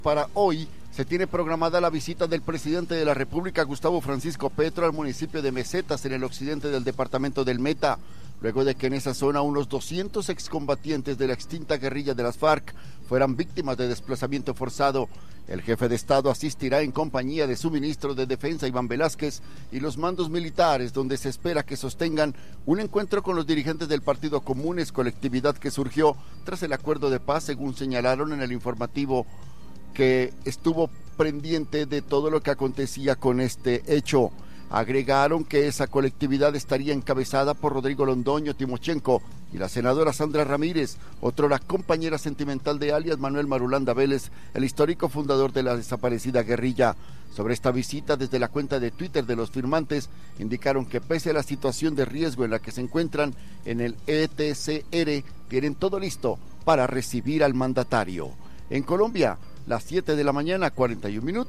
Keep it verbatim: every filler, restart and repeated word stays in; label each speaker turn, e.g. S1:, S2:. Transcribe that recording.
S1: Para hoy se tiene programada la visita del presidente de la República, Gustavo Francisco Petro, al municipio de Mesetas, en el occidente del departamento del Meta, luego de que en esa zona unos doscientos excombatientes de la extinta guerrilla de las FARC fueran víctimas de desplazamiento forzado. El jefe de Estado asistirá en compañía de su ministro de Defensa, Iván Velázquez, y los mandos militares, donde se espera que sostengan un encuentro con los dirigentes del Partido Comunes, colectividad que surgió tras el acuerdo de paz, según señalaron en el informativo que estuvo pendiente de todo lo que acontecía con este hecho. Agregaron que esa colectividad estaría encabezada por Rodrigo Londoño Timochenko y la senadora Sandra Ramírez, otro la compañera sentimental de alias Manuel Marulanda Vélez, el histórico fundador de la desaparecida guerrilla. Sobre esta visita, desde la cuenta de Twitter de los firmantes, indicaron que pese a la situación de riesgo en la que se encuentran en el E T C R, tienen todo listo para recibir al mandatario. En Colombia, las siete de la mañana, cuarenta y un minutos.